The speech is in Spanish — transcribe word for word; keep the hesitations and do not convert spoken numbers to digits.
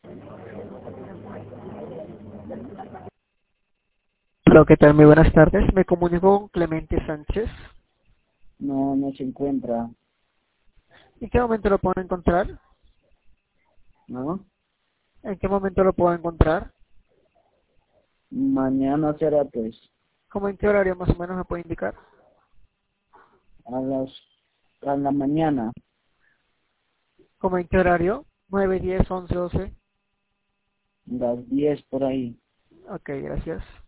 Hola, ¿qué tal? Muy buenas tardes. Me comunico con Clemente Sánchez. No, no se encuentra, ¿En qué momento lo puedo encontrar? ¿no? ¿En qué momento lo puedo encontrar? Mañana será pues ¿Cómo en qué horario más o menos me puede indicar? a las a la mañana, ¿Cómo en qué horario? Nueve, diez, once, doce. las diez por ahí. Ok, gracias.